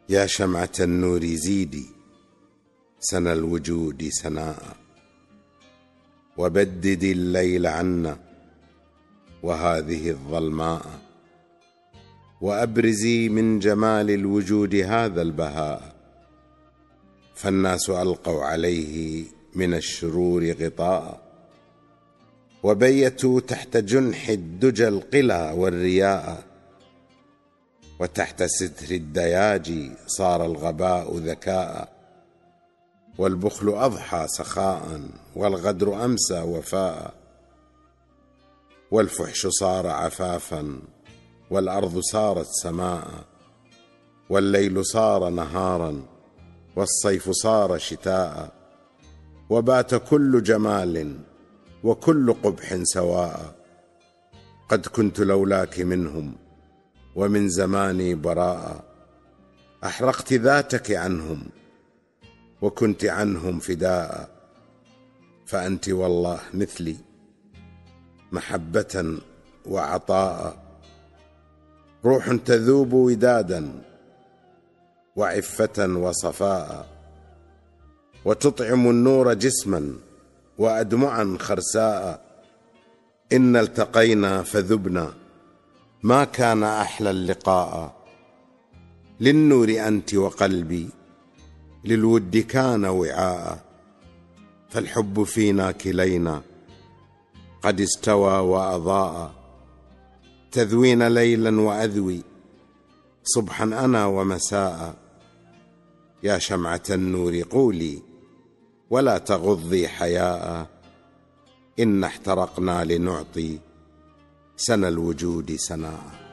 يا شمعة النور زيدي سنا الوجود سناء، وبددي الليل عنا وهذه الظلماء، وأبرزي من جمال الوجود هذا البهاء، فالناس ألقوا عليه من الشرور غطاء، وبيتوا تحت جنح الدجى القلى والرياء، وتحت ستر الدياجي صار الغباء ذكاء، والبخل أضحى سخاء والغدر أمسى وفاء، والفحش صار عفافا والأرض صارت سماء، والليل صار نهارا والصيف صار شتاء، وبات كل جمال وكل قبح سواء، قد كنت لولاك منهم ومن زماني براء، أحرقت ذاتك عنهم وكنت عنهم فداء، فأنت والله مثلي محبة وعطاء، روح تذوب ودادا وعفة وصفاء، وتطعم النور جسما وأدمعا خرساء، إن التقينا فذبنا ما كان أحلى اللقاء، للنور أنت وقلبي للود كان وعاء، فالحب فينا كلينا قد استوى وأضاء، تذوين ليلا وأذوي صبحا أنا ومساء، يا شمعة النور قولي ولا تغضي حياء، إن احترقنا لنعطي سنا الوجود سناء.